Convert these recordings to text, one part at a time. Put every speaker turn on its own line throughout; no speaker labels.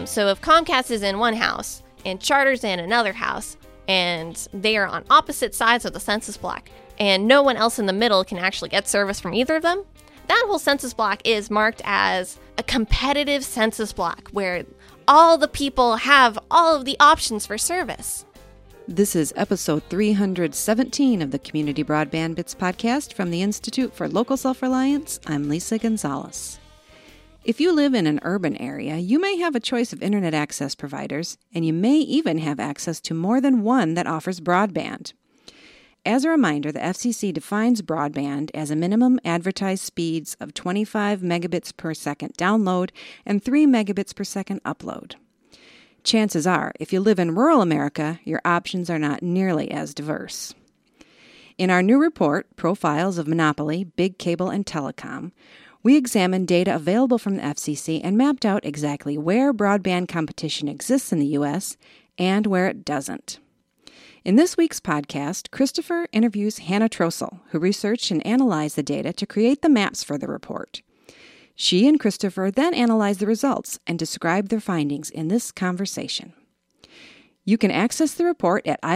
So if Comcast is in one house and Charter's in another house, and they are on opposite sides of the census block, and no one else in the middle can actually get service from either of them, that whole census block is marked as a competitive census block where all the people have all of the options for service.
This is episode 317 of the Community Broadband Bits podcast from the Institute for Local Self-Reliance. I'm Lisa Gonzalez. If you live in an urban area, you may have a choice of internet access providers, and you may even have access to more than one that offers broadband. As a reminder, the FCC defines broadband as a minimum advertised speeds of 25 megabits per second download and 3 megabits per second upload. Chances are, if you live in rural America, your options are not nearly as diverse. In our new report, Profiles of Monopoly, Big Cable and Telecom, we examined data available from the FCC and mapped out exactly where broadband competition exists in the U.S. and where it doesn't. In this week's podcast, Christopher interviews Hannah Trossel, who researched and analyzed the data to create the maps for the report. She and Christopher then analyzed the results and described their findings in this conversation. You can access the report at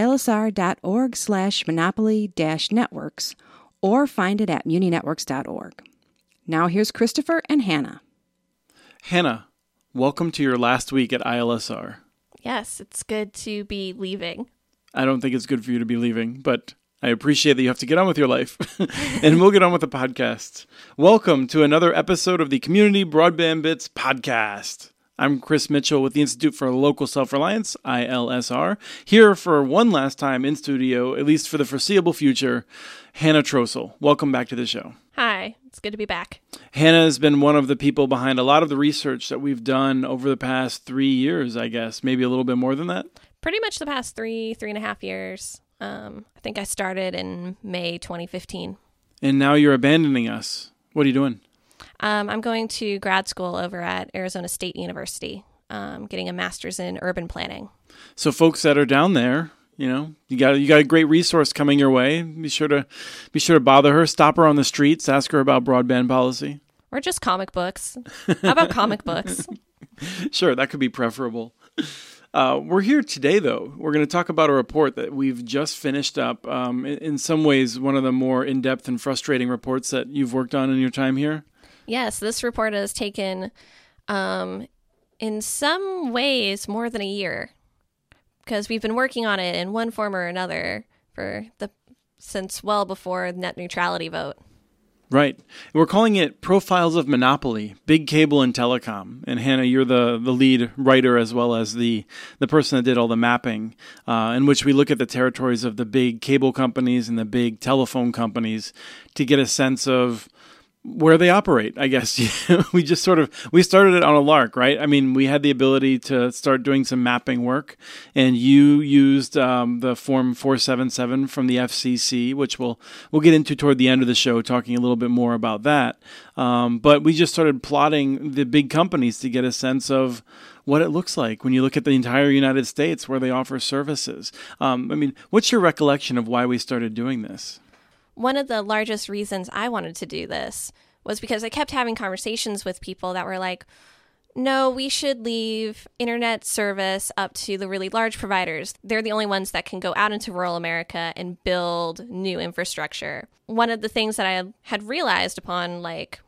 ilsr.org/monopoly-networks or find it at muninetworks.org. Now here's Christopher and Hannah.
Hannah, welcome to your last week at ILSR.
Yes, it's good to be leaving.
I don't think it's good for you to be leaving, but I appreciate that you have to get on with your life. And we'll get on with the podcast. Welcome to another episode of the Community Broadband Bits podcast. I'm Chris Mitchell with the Institute for Local Self-Reliance, ILSR, here for one last time in studio, at least for the foreseeable future, Hannah Trossel. Welcome back to the show.
Hi, it's good to be back.
Hannah has been one of the people behind a lot of the research that we've done over the past 3 years, I guess, maybe a little bit more than that.
Pretty much the past three and a half years. I think I started in May 2015.
And now you're abandoning us. What are you doing?
I'm going to grad school over at Arizona State University, getting a master's in urban planning.
So folks that are down there, you got a great resource coming your way. Be sure to bother her, stop her on the streets, ask her about broadband policy.
Or just comic books. How about comic books?
Sure, that could be preferable. We're here today, though. We're going to talk about a report that we've just finished up. In some ways, one of the more in-depth and frustrating reports that you've worked on in your time here.
Yes, this report has taken, in some ways, more than a year. Because we've been working on it in one form or another since well before net neutrality vote.
Right. We're calling it Profiles of Monopoly, Big Cable and Telecom. And Hannah, you're the lead writer as well as the person that did all the mapping, in which we look at the territories of the big cable companies and the big telephone companies to get a sense of where they operate, I guess. We started it on a lark, right? I mean, we had the ability to start doing some mapping work, and you used the Form 477 from the FCC, which we'll get into toward the end of the show, talking a little bit more about that. But we just started plotting the big companies to get a sense of what it looks like when you look at the entire United States where they offer services. What's your recollection of why we started doing this?
One of the largest reasons I wanted to do this was because I kept having conversations with people that were like, no, we should leave internet service up to the really large providers. They're the only ones that can go out into rural America and build new infrastructure. One of the things that I had realized upon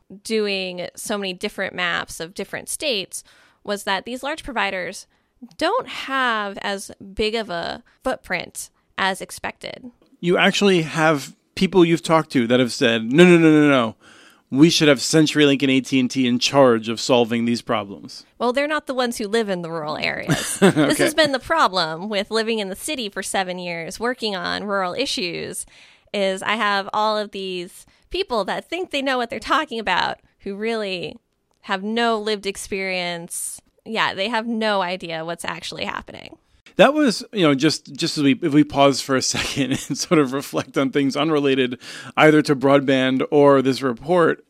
doing so many different maps of different states was that these large providers don't have as big of a footprint as expected.
You actually have people you've talked to that have said, no, we should have CenturyLink and AT&T in charge of solving these problems.
Well, they're not the ones who live in the rural areas.
Okay.
This has been the problem with living in the city for 7 years, working on rural issues, is I have all of these people that think they know what they're talking about who really have no lived experience. Yeah, they have no idea what's actually happening.
That was, just as if we pause for a second and sort of reflect on things unrelated either to broadband or this report.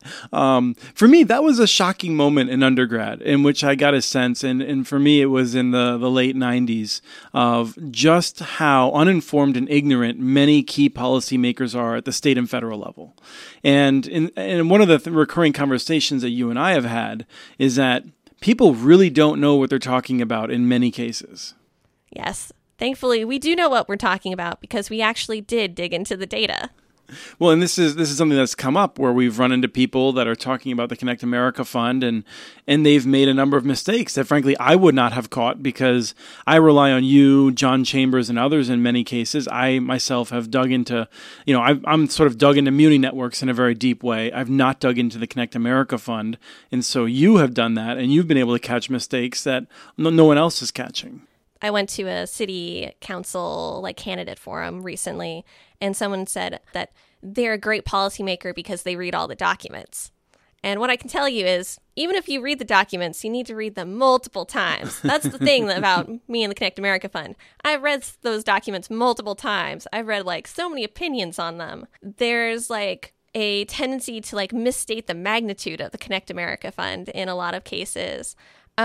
For me, that was a shocking moment in undergrad in which I got a sense, and for me, it was in the late 90s, of just how uninformed and ignorant many key policymakers are at the state and federal level. And one of the recurring conversations that you and I have had is that people really don't know what they're talking about in many cases.
Yes. Thankfully, we do know what we're talking about because we actually did dig into the data.
Well, and this is something that's come up where we've run into people that are talking about the Connect America Fund, and they've made a number of mistakes that, frankly, I would not have caught because I rely on you, John Chambers, and others in many cases. I myself have dug into, I'm sort of dug into Muni networks in a very deep way. I've not dug into the Connect America Fund, and so you have done that, and you've been able to catch mistakes that no one else is catching.
I went to a city council candidate forum recently, and someone said that they're a great policymaker because they read all the documents. And what I can tell you is, even if you read the documents, you need to read them multiple times. That's the thing about me and the Connect America Fund. I've read those documents multiple times. I've read so many opinions on them. There's a tendency to misstate the magnitude of the Connect America Fund in a lot of cases.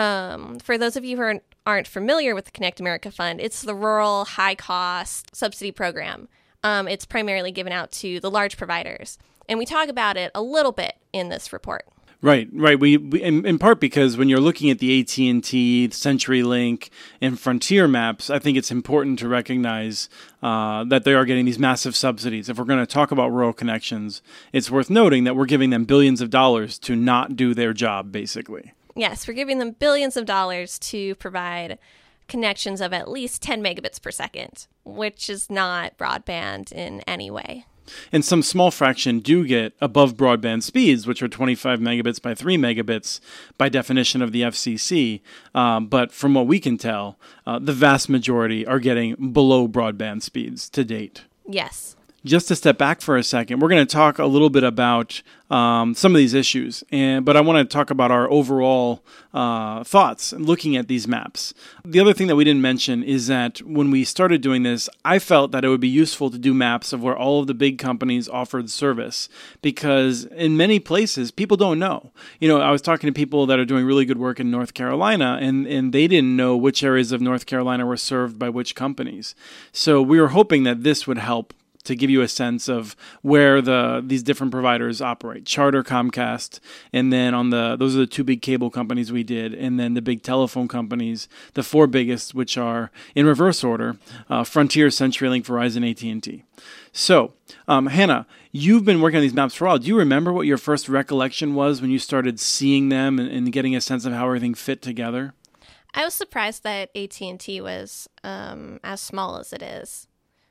For those of you who aren't familiar with the Connect America Fund, it's the rural high-cost subsidy program. It's primarily given out to the large providers. And we talk about it a little bit in this report.
Right. We in part because when you're looking at the AT&T, CenturyLink, and Frontier maps, I think it's important to recognize that they are getting these massive subsidies. If we're going to talk about rural connections, it's worth noting that we're giving them billions of dollars to not do their job, basically.
Yes, we're giving them billions of dollars to provide connections of at least 10 megabits per second, which is not broadband in any way.
And some small fraction do get above broadband speeds, which are 25 megabits by 3 megabits by definition of the FCC. But from what we can tell, the vast majority are getting below broadband speeds to date.
Yes.
Just to step back for a second, we're going to talk a little bit about some of these issues, but I want to talk about our overall thoughts looking at these maps. The other thing that we didn't mention is that when we started doing this, I felt that it would be useful to do maps of where all of the big companies offered service, because in many places, people don't know. I was talking to people that are doing really good work in North Carolina, and they didn't know which areas of North Carolina were served by which companies. So we were hoping that this would help to give you a sense of where these different providers operate. Charter, Comcast, and then those are the two big cable companies we did, and then the big telephone companies, the four biggest, which are in reverse order: Frontier, CenturyLink, Verizon, AT&T. So, Hannah, you've been working on these maps for a while. Do you remember what your first recollection was when you started seeing them and getting a sense of how everything fit together?
I was surprised that AT&T was as small as it is.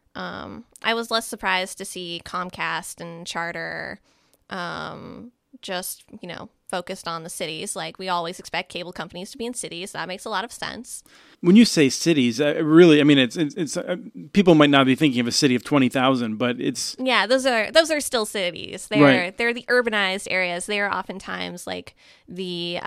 I was less surprised to see Comcast and Charter just, focused on the cities. We always expect cable companies to be in cities. That makes a lot of sense. When you say cities,
really, it's people might not be thinking of a city of 20,000, but it's...
Yeah, those are still cities. They're the urbanized areas. They are oftentimes the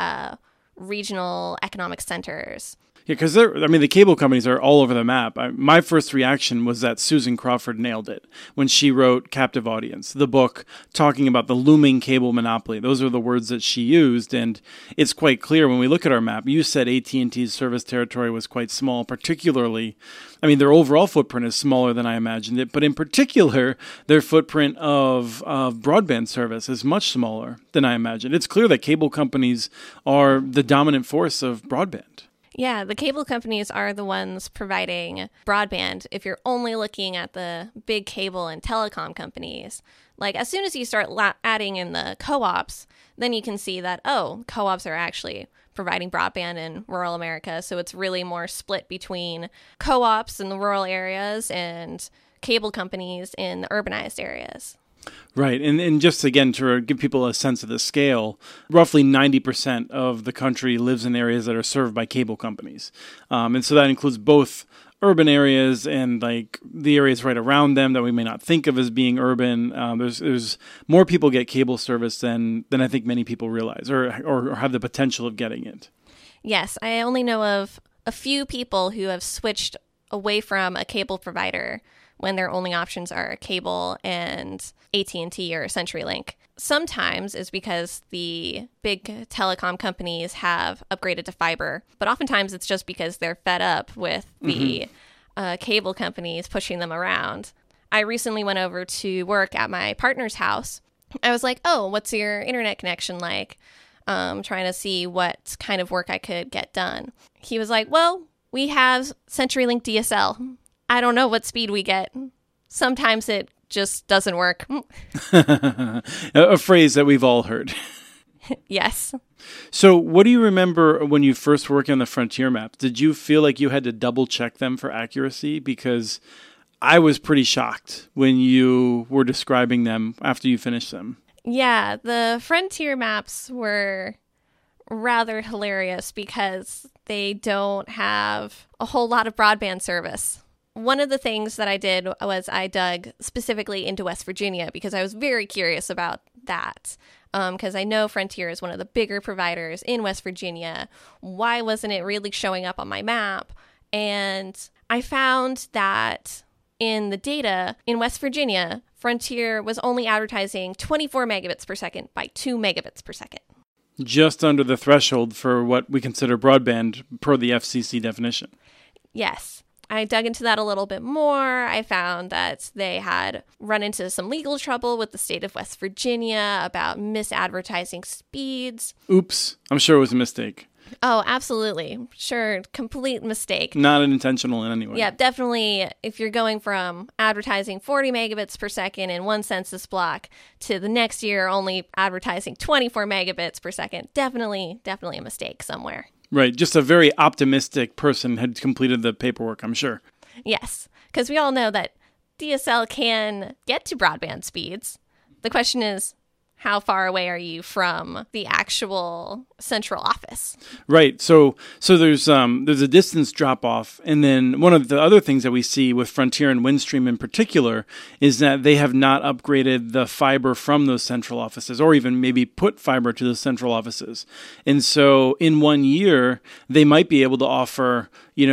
regional economic centers.
Yeah, because the cable companies are all over the map. My first reaction was that Susan Crawford nailed it when she wrote Captive Audience, the book talking about the looming cable monopoly. Those are the words that she used, and it's quite clear when we look at our map. You said AT&T's service territory was quite small, particularly, their overall footprint is smaller than I imagined it, but in particular, their footprint of broadband service is much smaller than I imagined. It's clear that cable companies are the dominant force of broadband.
Yeah, the cable companies are the ones providing broadband. If you're only looking at the big cable and telecom companies, as soon as you start adding in the co-ops, then you can see that, co-ops are actually providing broadband in rural America. So it's really more split between co-ops in the rural areas and cable companies in the urbanized areas.
Right. And just again, to give people a sense of the scale, roughly 90% of the country lives in areas that are served by cable companies. And so that includes both urban areas and the areas right around them that we may not think of as being urban. There's more people get cable service than I think many people realize or have the potential of getting it.
Yes. I only know of a few people who have switched away from a cable provider when their only options are cable and AT&T or CenturyLink. Sometimes it's because the big telecom companies have upgraded to fiber, but oftentimes it's just because they're fed up with the cable companies pushing them around. I recently went over to work at my partner's house. I was like, what's your internet connection like? trying to see what kind of work I could get done. He was like, well, we have CenturyLink DSL. I don't know what speed we get. Sometimes it just doesn't work.
A phrase that we've all heard.
Yes.
So what do you remember when you first worked on the Frontier maps? Did you feel like you had to double check them for accuracy? Because I was pretty shocked when you were describing them after you finished them.
Yeah, the Frontier maps were rather hilarious because they don't have a whole lot of broadband service. One of the things that I did was I dug specifically into West Virginia because I was very curious about that. Because I know Frontier is one of the bigger providers in West Virginia. Why wasn't it really showing up on my map? And I found that in the data in West Virginia, Frontier was only advertising 24 megabits per second by 2 megabits per second.
Just under the threshold for what we consider broadband per the FCC definition.
Yes. I dug into that a little bit more. I found that they had run into some legal trouble with the state of West Virginia about misadvertising speeds.
Oops. I'm sure it was a mistake.
Oh, absolutely. Sure. Complete mistake.
Not intentional in any way.
Yeah, definitely. If you're going from advertising 40 megabits per second in one census block to the next year only advertising 24 megabits per second, definitely a mistake somewhere.
Right. Just a very optimistic person had completed the paperwork, I'm sure.
Yes, because we all know that DSL can get to broadband speeds. The question is, how far away are you from the actual central office?
Right. So there's a distance drop off, and then one of the other things that we see with Frontier and Windstream in particular is that they have not upgraded the fiber from those central offices, or even maybe put fiber to those central offices. And so in 1 year, they might be able to offer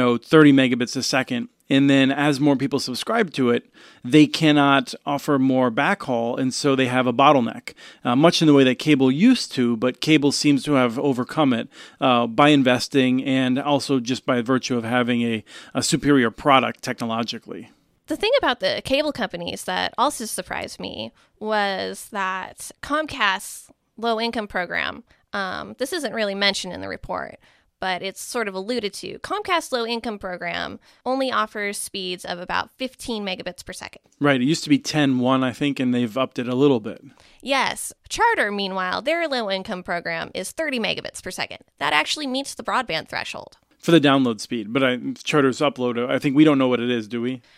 30 megabits a second. And then as more people subscribe to it, they cannot offer more backhaul, and so they have a bottleneck, much in the way that cable used to, but cable seems to have overcome it by investing and also just by virtue of having a superior product technologically.
The thing about the cable companies that also surprised me was that Comcast's low-income program, this isn't really mentioned in the report, but it's sort of alluded to. Comcast's low-income program only offers speeds of about 15 megabits per second.
Right. It used to be 10.1, I think, and they've upped it a little bit.
Yes. Charter, meanwhile, their low-income program is 30 megabits per second. That actually meets the broadband threshold.
For the download speed. But Charter's upload, I think we don't know what it is, do we?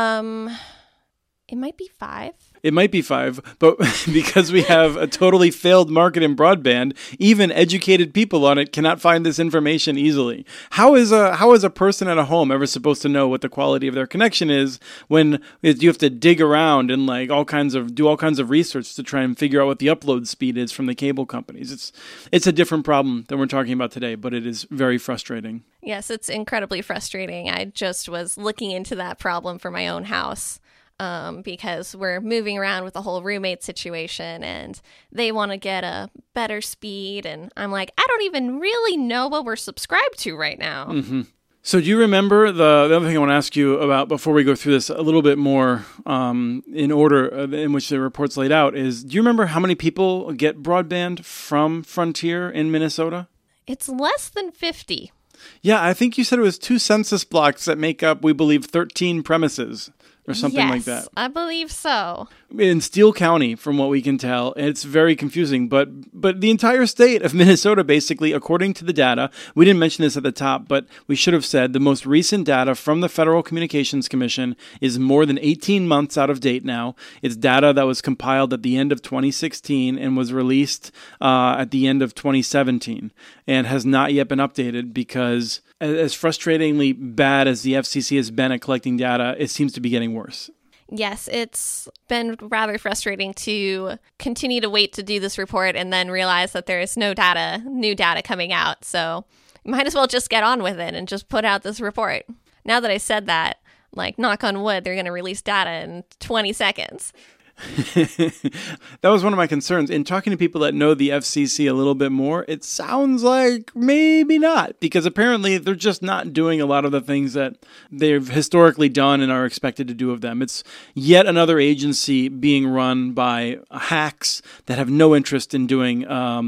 It might be 5.
It might be 5, but because we have a totally failed market in broadband, even educated people on it cannot find this information easily. How is a person at a home ever supposed to know what the quality of their connection is when you have to dig around and do all kinds of research to try and figure out what the upload speed is from the cable companies? It's a different problem than we're talking about today, but it is very frustrating.
Yes, it's incredibly frustrating. I just was looking into that problem for my own house. Because we're moving around with the whole roommate situation and they want to get a better speed. And I'm like, I don't even really know what we're subscribed to right now.
Mm-hmm. So do you remember the other thing I want to ask you about before we go through this a little bit more in order in which the report's laid out is, do you remember how many people get broadband from Frontier in Minnesota?
It's less than 50.
Yeah, I think you said it was 2 census blocks that make up, we believe, 13 premises. Or something like that.
I believe so.
In Steele County, from what we can tell, it's very confusing. But the entire state of Minnesota, basically, according to the data, we didn't mention this at the top, but we should have said the most recent data from the Federal Communications Commission is more than 18 months out of date now. It's data that was compiled at the end of 2016 and was released at the end of 2017 and has not yet been updated because as frustratingly bad as the FCC has been at collecting data, it seems to be getting worse.
Yes, it's been rather frustrating to continue to wait to do this report and then realize that there is new data coming out. So you might as well just get on with it and just put out this report. Now that I said that, knock on wood, they're going to release data in 20 seconds.
That was one of my concerns. In talking to people that know the FCC a little bit more, it sounds like maybe not, because apparently they're just not doing a lot of the things that they've historically done and are expected to do of them. It's yet another agency being run by hacks that have no interest in doing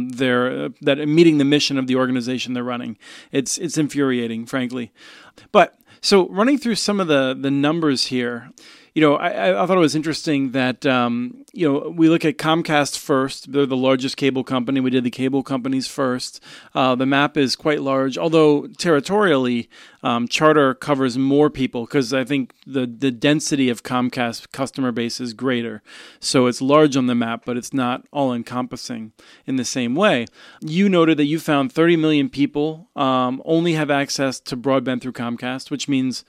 meeting the mission of the organization they're running. It's infuriating, frankly. But so running through some of the numbers here, I thought it was interesting that, we look at Comcast first. They're the largest cable company. We did the cable companies first. The map is quite large, although territorially, Charter covers more people because I think the density of Comcast customer base is greater. So it's large on the map, but it's not all-encompassing in the same way. You noted that you found 30 million people only have access to broadband through Comcast, which means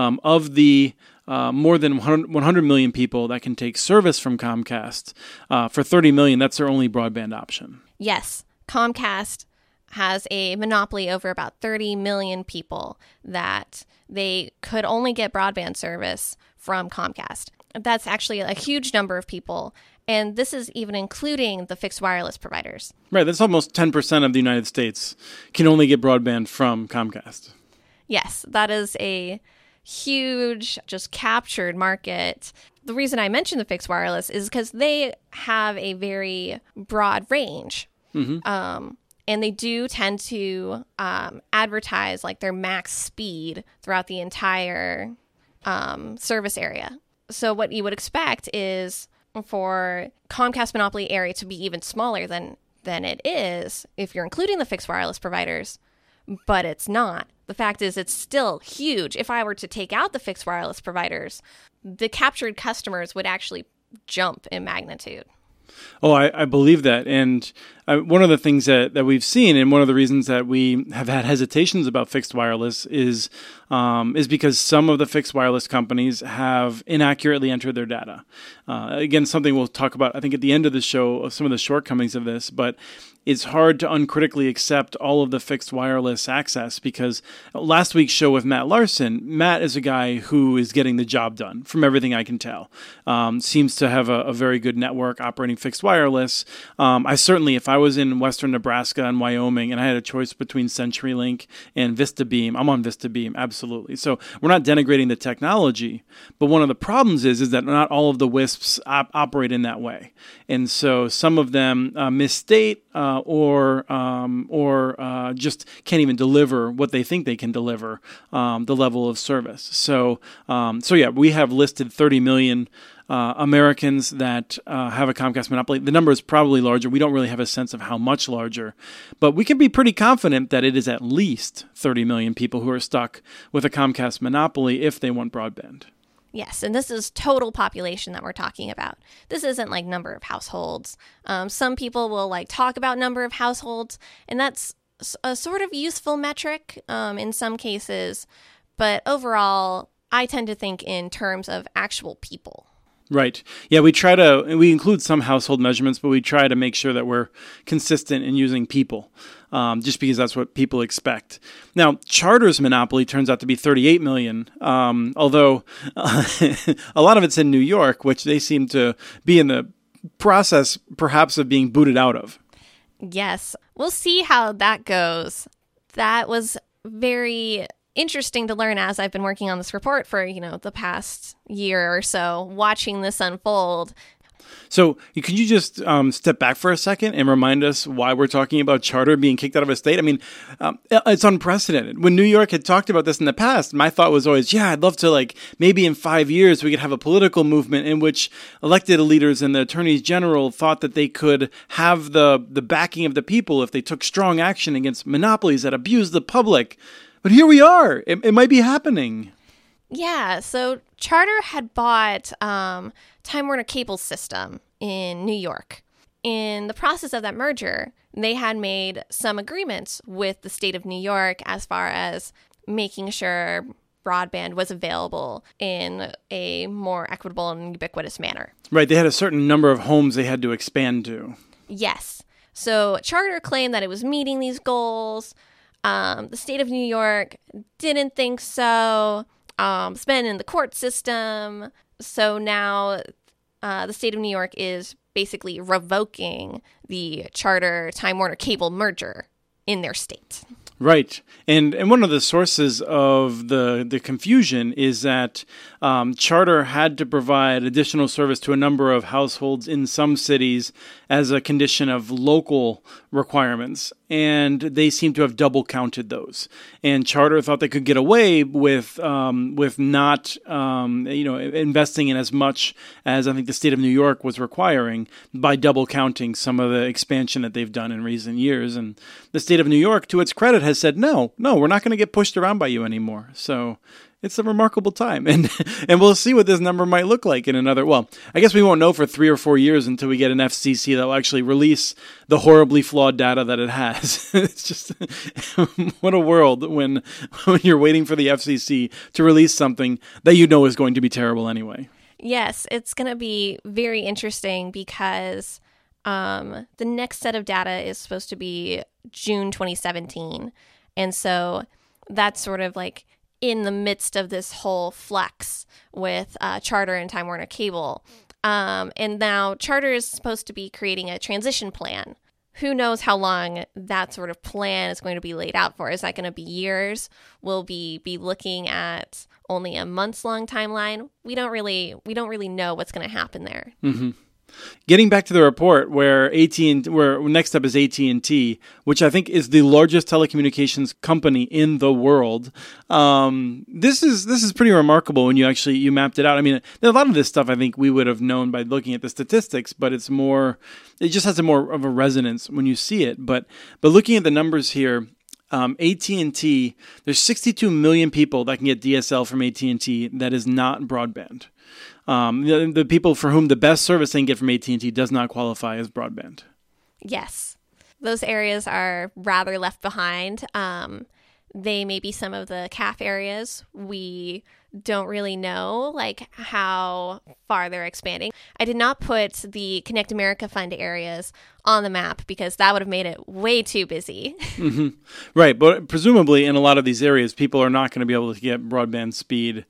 of the more than 100 million people that can take service from Comcast. For 30 million, that's their only broadband option.
Yes, Comcast has a monopoly over about 30 million people that they could only get broadband service from Comcast. That's actually a huge number of people, and this is even including the fixed wireless providers.
Right, that's almost 10% of the United States can only get broadband from Comcast.
Yes, that is a huge, just captured market. The reason I mentioned the fixed wireless is because they have a very broad range. Mm-hmm. And they do tend to advertise like their max speed throughout the entire service area. So what you would expect is for Comcast monopoly area to be even smaller than it is if you're including the fixed wireless providers, but it's not. The fact is it's still huge. If I were to take out the fixed wireless providers, the captured customers would actually jump in magnitude.
Oh, I believe that. And one of the things that we've seen, and one of the reasons that we have had hesitations about fixed wireless is because some of the fixed wireless companies have inaccurately entered their data. Again, something we'll talk about, I think, at the end of the show, of some of the shortcomings of this, but it's hard to uncritically accept all of the fixed wireless access because last week's show with Matt Larson, Matt is a guy who is getting the job done from everything I can tell. Seems to have a very good network operating fixed wireless. I certainly, if I was in western Nebraska and Wyoming and I had a choice between CenturyLink and VistaBeam, I'm on VistaBeam, absolutely. So we're not denigrating the technology, but one of the problems is that not all of the WISPs operate in that way. And so some of them misstate or just can't even deliver what they think they can deliver, the level of service. So yeah, we have listed 30 million Americans that have a Comcast monopoly. The number is probably larger. We don't really have a sense of how much larger, but we can be pretty confident that it is at least 30 million people who are stuck with a Comcast monopoly if they want broadband.
Yes, and this is total population that we're talking about. This isn't like number of households. Some people will like talk about number of households, and that's a sort of useful metric in some cases. But overall, I tend to think in terms of actual people.
Right. Yeah, we include some household measurements, but we try to make sure that we're consistent in using people, just because that's what people expect. Now, Charter's monopoly turns out to be 38 million, although a lot of it's in New York, which they seem to be in the process, perhaps, of being booted out of.
Yes. We'll see how that goes. That was very interesting to learn as I've been working on this report for, the past year or so, watching this unfold.
So could you just step back for a second and remind us why we're talking about Charter being kicked out of a state? I mean, it's unprecedented. When New York had talked about this in the past, my thought was always, I'd love to, maybe in 5 years we could have a political movement in which elected leaders and the attorneys general thought that they could have the backing of the people if they took strong action against monopolies that abuse the public. But here we are. It might be happening.
Yeah, so Charter had bought Time Warner Cable System in New York. In the process of that merger, they had made some agreements with the state of New York as far as making sure broadband was available in a more equitable and ubiquitous manner.
Right, they had a certain number of homes they had to expand to.
Yes. So Charter claimed that it was meeting these goals. The state of New York didn't think so. It's been in the court system. So now the state of New York is basically revoking the Charter-Time Warner Cable merger in their state.
Right. And one of the sources of the confusion is that Charter had to provide additional service to a number of households in some cities as a condition of local requirements. And they seem to have double counted those. And Charter thought they could get away with not investing in as much as I think the state of New York was requiring by double counting some of the expansion that they've done in recent years. And the state of New York, to its credit, has said, no, we're not going to get pushed around by you anymore. So it's a remarkable time. And we'll see what this number might look like in another, well, I guess we won't know for 3 or 4 years until we get an FCC that will actually release the horribly flawed data that it has. It's just, what a world when you're waiting for the FCC to release something that you know is going to be terrible anyway.
Yes, it's going to be very interesting because the next set of data is supposed to be June 2017. And so that's sort of like in the midst of this whole flux with Charter and Time Warner Cable. And now Charter is supposed to be creating a transition plan. Who knows how long that sort of plan is going to be laid out for? Is that going to be years? Will we be looking at only a months-long timeline? We don't really know what's going to happen there.
Mm-hmm. Getting back to the report where next up is AT&T, which I think is the largest telecommunications company in the world. This is pretty remarkable when you mapped it out. I mean, a lot of this stuff I think we would have known by looking at the statistics, but it just has more of a resonance when you see it. But looking at the numbers here, AT&T, there's 62 million people that can get DSL from AT&T that is not broadband. The people for whom the best service they can get from AT&T does not qualify as broadband.
Yes. Those areas are rather left behind. They may be some of the CAF areas. We don't really know how far they're expanding. I did not put the Connect America Fund areas on the map because that would have made it way too busy.
Mm-hmm. Right, but presumably in a lot of these areas, people are not going to be able to get broadband speed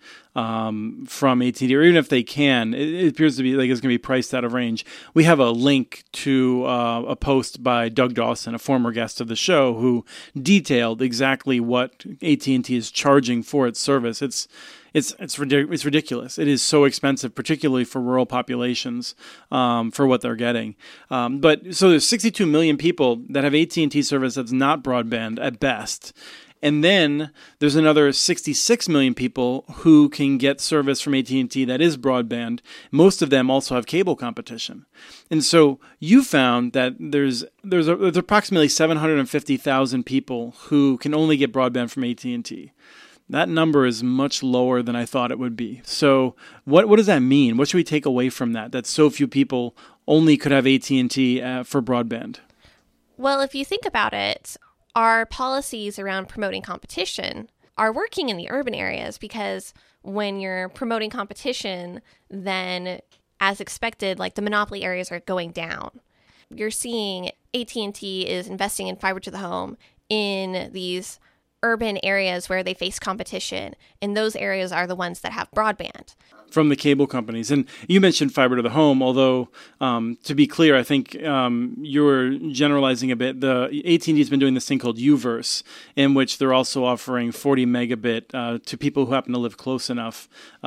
from AT&T, or even if they can, it appears to be like it's going to be priced out of range. We have a link to a post by Doug Dawson, a former guest of the show, who detailed exactly what AT&T is charging for its service. It's ridiculous. It is so expensive, particularly for rural populations, for what they're getting. But so there's 62 million people that have AT&T service that's not broadband at best. And then there's another 66 million people who can get service from AT&T that is broadband. Most of them also have cable competition. And so you found that there's approximately 750,000 people who can only get broadband from AT&T. That number is much lower than I thought it would be. So what does that mean? What should we take away from that so few people only could have AT&T for broadband?
Well, if you think about it, our policies around promoting competition are working in the urban areas because when you're promoting competition, then as expected, the monopoly areas are going down. You're seeing AT&T is investing in fiber to the home in these urban areas where they face competition, and those areas are the ones that have broadband.
From the cable companies. And you mentioned fiber to the home, although to be clear, I think you're generalizing a bit. The AT&T has been doing this thing called UVerse, in which they're also offering 40 megabit to people who happen to live close enough,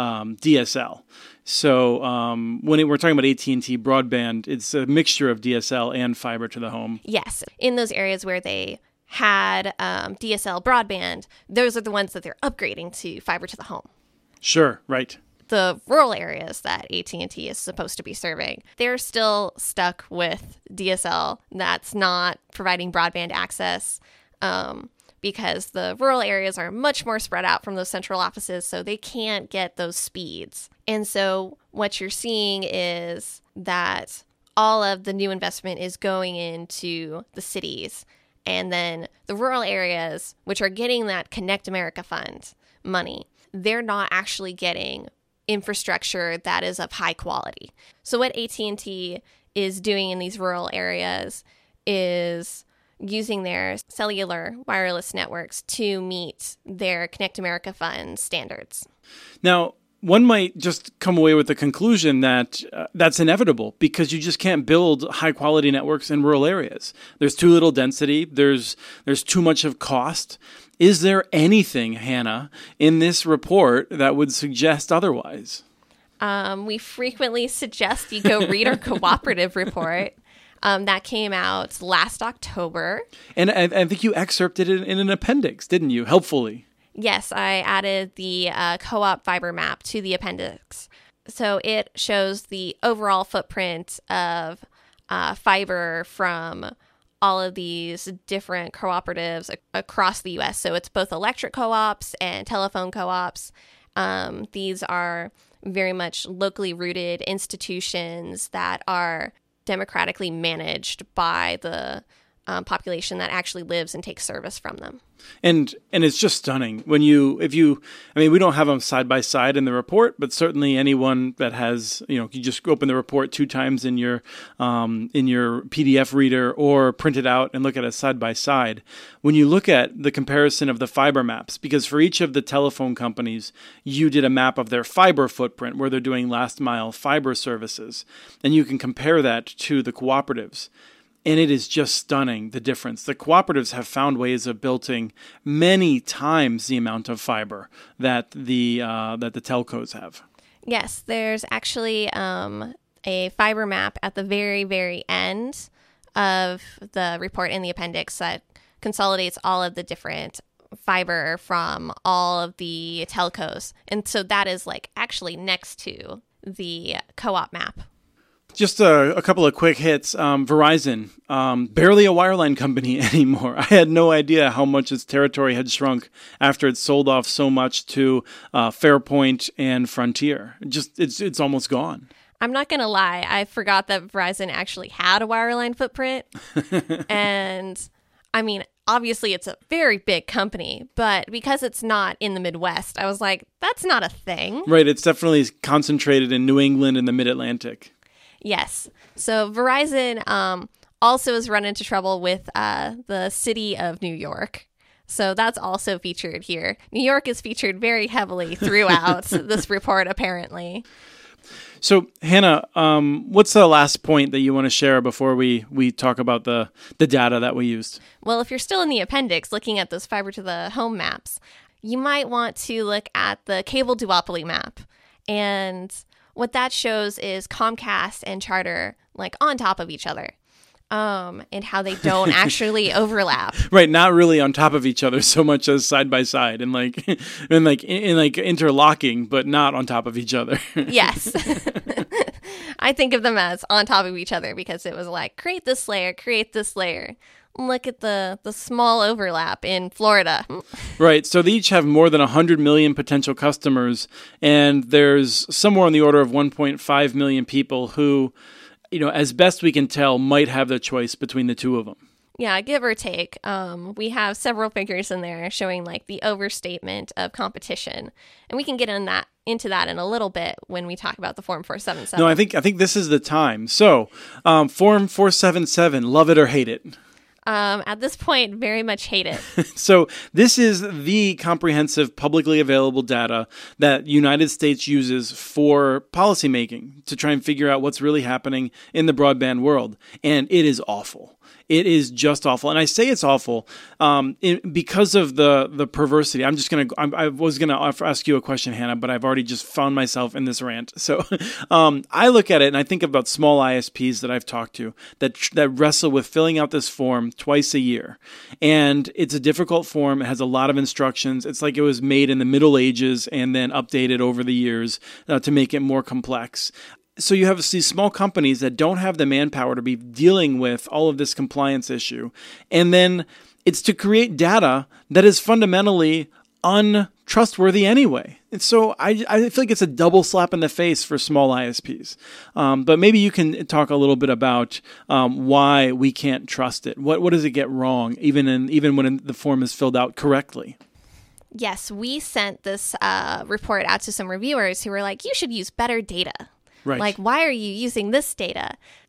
DSL. So when we're talking about AT&T broadband, it's a mixture of DSL and fiber to the home.
Yes. In those areas where they had DSL broadband, those are the ones that they're upgrading to fiber to the home.
Sure, right.
The rural areas that AT&T is supposed to be serving, they're still stuck with DSL that's not providing broadband access because the rural areas are much more spread out from those central offices, so they can't get those speeds. And so what you're seeing is that all of the new investment is going into the cities. And then the rural areas, which are getting that Connect America Fund money, they're not actually getting infrastructure that is of high quality. So what AT&T is doing in these rural areas is using their cellular wireless networks to meet their Connect America Fund standards.
Now, one might just come away with the conclusion that that's inevitable because you just can't build high-quality networks in rural areas. There's too little density. There's too much of cost. Is there anything, Hannah, in this report that would suggest otherwise?
We frequently suggest you go read our cooperative report. That came out last October.
And I think you excerpted it in an appendix, didn't you? Helpfully.
Yes, I added the co-op fiber map to the appendix. So it shows the overall footprint of fiber from all of these different cooperatives across the U.S. So it's both electric co-ops and telephone co-ops. These are very much locally rooted institutions that are democratically managed by the population that actually lives and takes service from them.
And it's just stunning when we don't have them side by side in the report, but certainly anyone that has, you just open the report 2 times in your PDF reader or print it out and look at it side by side. When you look at the comparison of the fiber maps, because for each of the telephone companies, you did a map of their fiber footprint where they're doing last mile fiber services, and you can compare that to the cooperatives. And it is just stunning, the difference. The cooperatives have found ways of building many times the amount of fiber that the telcos have.
Yes, there's actually a fiber map at the very, very end of the report in the appendix that consolidates all of the different fiber from all of the telcos. And so that is actually next to the co-op map.
Just a couple of quick hits. Verizon, barely a wireline company anymore. I had no idea how much its territory had shrunk after it sold off so much to Fairpoint and Frontier. It's almost gone.
I'm not going to lie. I forgot that Verizon actually had a wireline footprint. And I mean, obviously it's a very big company, but because it's not in the Midwest, I was like, that's not a thing.
Right. It's definitely concentrated in New England and the Mid-Atlantic.
Yes. So Verizon also has run into trouble with the city of New York. So that's also featured here. New York is featured very heavily throughout this report, apparently.
So, Hannah, what's the last point that you want to share before we talk about the data that we used?
Well, if you're still in the appendix looking at those fiber to the home maps, you might want to look at the cable duopoly map. And what that shows is Comcast and Charter on top of each other, and how they don't actually overlap.
Right, not really on top of each other so much as side by side and interlocking, but not on top of each other.
Yes. I think of them as on top of each other because it was create this layer. Look at the small overlap in Florida.
Right. So they each have more than 100 million potential customers, and there's somewhere on the order of 1.5 million people who, as best we can tell, might have the choice between the two of them.
Yeah, give or take. We have several figures in there showing the overstatement of competition, and we can get into that in a little bit when we talk about the Form 477.
No, I think this is the time. So, Form 477, love it or hate it.
At this point, very much hate it.
So this is the comprehensive publicly available data that United States uses for policymaking to try and figure out what's really happening in the broadband world. And it is awful. It is just awful. And I say it's awful because of the perversity. I was going to ask you a question, Hannah, but I've already just found myself in this rant. So I look at it and I think about small ISPs that I've talked to that wrestle with filling out this form twice a year. And it's a difficult form. It has a lot of instructions. It's like it was made in the Middle Ages and then updated over the years to make it more complex. So you have these small companies that don't have the manpower to be dealing with all of this compliance issue. And then it's to create data that is fundamentally untrustworthy anyway. And so I feel like it's a double slap in the face for small ISPs. But maybe you can talk a little bit about why we can't trust it. What does it get wrong, even when the form is filled out correctly?
Yes, we sent this report out to some reviewers who were like, you should use better data.
Right.
Why are you using this data?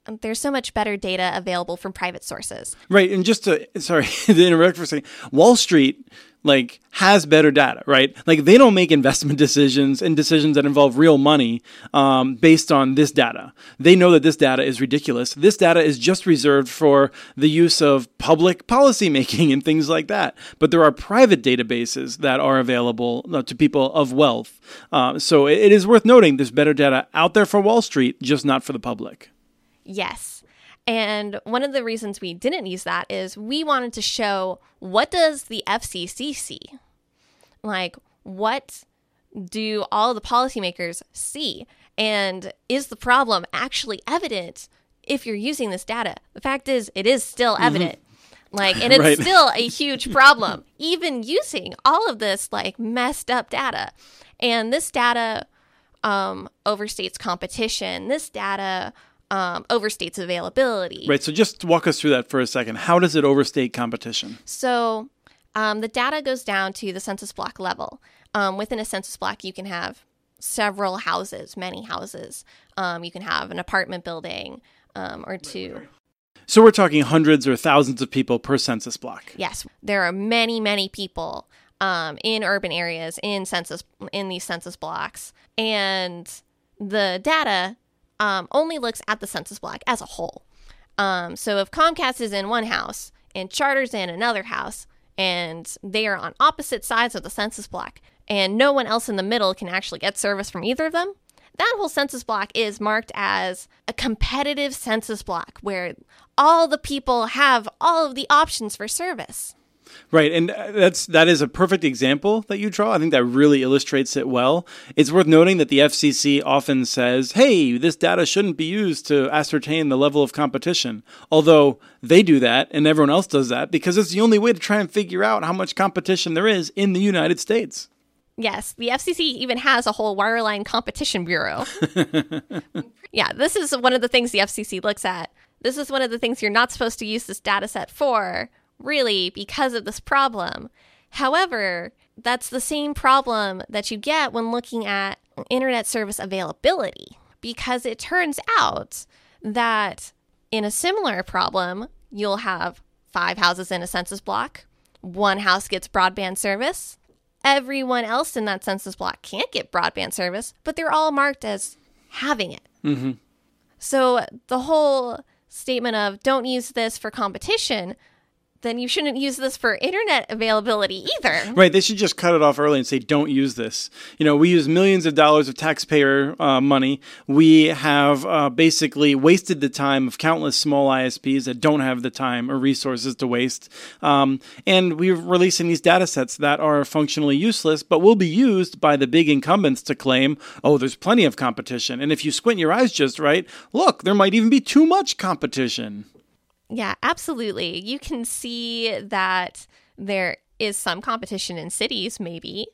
there's so much better data available from private sources.
Right. And just to interrupt for a second, Wall Street has better data, right? They don't make investment decisions and decisions that involve real money based on this data. They know that this data is ridiculous. This data is just reserved for the use of public policy making and things like that. But there are private databases that are available to people of wealth. So it is worth noting there's better data out there for Wall Street, just not for the public.
Yes. And one of the reasons we didn't use that is we wanted to show, what does the FCC see? What do all the policymakers see? And is the problem actually evident if you're using this data? The fact is, it is still evident. And it's
Right.
still a huge problem, even using all of this messed up data. And this data overstates competition. This data overstates availability.
Right. So just walk us through that for a second. How does it overstate competition?
So the data goes down to the census block level. Within a census block, you can have several houses, many houses. You can have an apartment building or two.
So we're talking hundreds or thousands of people per census block.
Yes, there are many, many people in urban areas in these census blocks. And the data only looks at the census block as a whole. So if Comcast is in one house and Charter's in another house, and they are on opposite sides of the census block, and no one else in the middle can actually get service from either of them, that whole census block is marked as a competitive census block where all the people have all of the options for service.
Right, and that is a perfect example that you draw. I think that really illustrates it well. It's worth noting that the FCC often says, hey, this data shouldn't be used to ascertain the level of competition, although they do that and everyone else does that because it's the only way to try and figure out how much competition there is in the United States.
Yes, the FCC even has a whole wireline competition bureau. Yeah, this is one of the things the FCC looks at. This is one of the things you're not supposed to use this data set for, really, because of this problem. However, that's the same problem that you get when looking at internet service availability, because it turns out that in a similar problem, you'll have 5 houses in a census block. 1 house gets broadband service. Everyone else in that census block can't get broadband service, but they're all marked as having it.
Mm-hmm.
So the whole statement of don't use this for competition, then you shouldn't use this for internet availability either.
Right. They should just cut it off early and say, don't use this. We use millions of dollars of taxpayer money. We have basically wasted the time of countless small ISPs that don't have the time or resources to waste. And we're releasing these data sets that are functionally useless, but will be used by the big incumbents to claim, oh, there's plenty of competition. And if you squint your eyes just right, look, there might even be too much competition.
Yeah, absolutely. You can see that there is some competition in cities, maybe.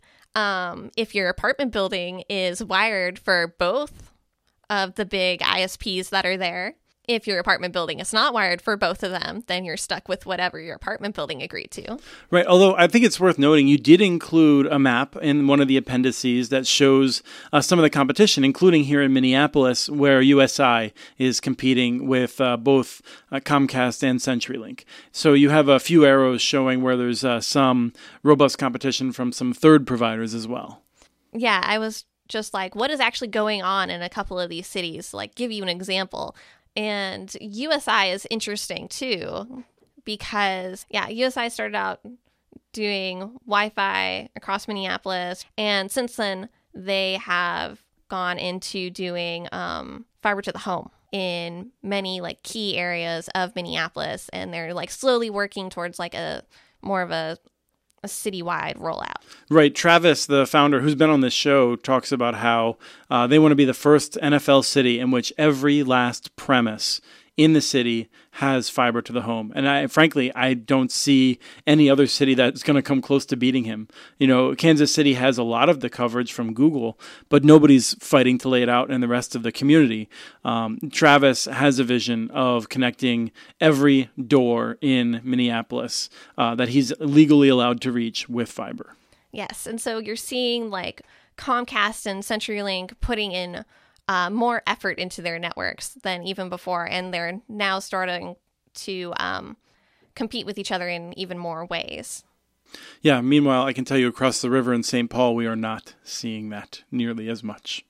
If your apartment building is wired for both of the big ISPs that are there. If your apartment building is not wired for both of them, then you're stuck with whatever your apartment building agreed to.
Right. Although I think it's worth noting, you did include a map in one of the appendices that shows some of the competition, including here in Minneapolis, where USI is competing with both Comcast and CenturyLink. So you have a few arrows showing where there's some robust competition from some third providers as well.
Yeah, I was just like, what is actually going on in a couple of these cities? Give you an example. And USI is interesting, too, because, USI started out doing Wi-Fi across Minneapolis. And since then, they have gone into doing fiber to the home in many, key areas of Minneapolis. And they're, slowly working towards, more of a citywide rollout.
Right. Travis, the founder who's been on this show, talks about how they want to be the first NFL city in which every last premise in the city has fiber to the home. And I don't see any other city that's going to come close to beating him. Kansas City has a lot of the coverage from Google, but nobody's fighting to lay it out in the rest of the community. Travis has a vision of connecting every door in Minneapolis that he's legally allowed to reach with fiber.
Yes. And so you're seeing Comcast and CenturyLink putting in more effort into their networks than even before, and they're now starting to compete with each other in even more ways.
Yeah, meanwhile, I can tell you across the river in St. Paul, we are not seeing that nearly as much.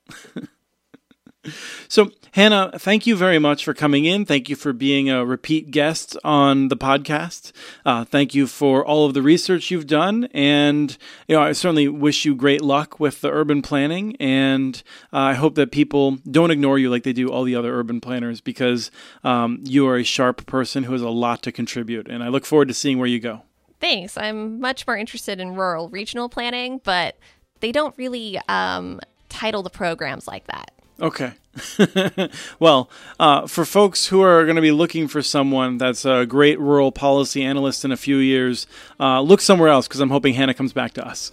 So, Hannah, thank you very much for coming in. Thank you for being a repeat guest on the podcast. Thank you for all of the research you've done. And, I certainly wish you great luck with the urban planning. And I hope that people don't ignore you like they do all the other urban planners, because you are a sharp person who has a lot to contribute. And I look forward to seeing where you go.
Thanks. I'm much more interested in rural regional planning, but they don't really title the programs like that.
Okay. Well, for folks who are going to be looking for someone that's a great rural policy analyst in a few years, look somewhere else, because I'm hoping Hannah comes back to us.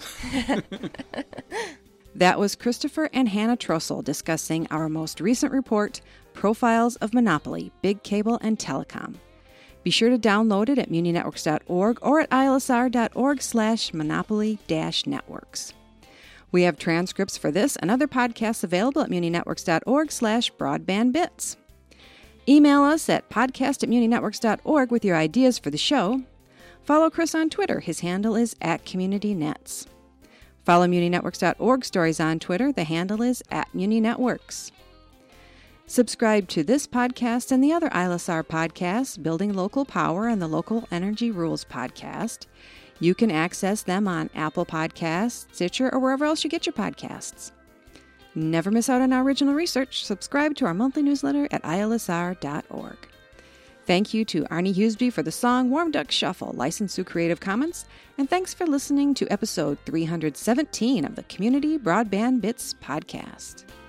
That was Christopher and Hannah Trossel discussing our most recent report, Profiles of Monopoly, Big Cable and Telecom. Be sure to download it at muninetworks.org or at ilsr.org/monopoly-networks. We have transcripts for this and other podcasts available at muninetworks.org/broadbandbits. Email us at podcast@muninetworks.org with your ideas for the show. Follow Chris on Twitter. His handle is @CommunityNets. Follow muninetworks.org stories on Twitter. The handle is @muninetworks. Subscribe to this podcast and the other ILSR podcasts, Building Local Power and the Local Energy Rules podcast. You can access them on Apple Podcasts, Stitcher, or wherever else you get your podcasts. Never miss out on our original research. Subscribe to our monthly newsletter at ilsr.org. Thank you to Arnie Huseby for the song Warm Duck Shuffle, licensed through Creative Commons. And thanks for listening to episode 317 of the Community Broadband Bits podcast.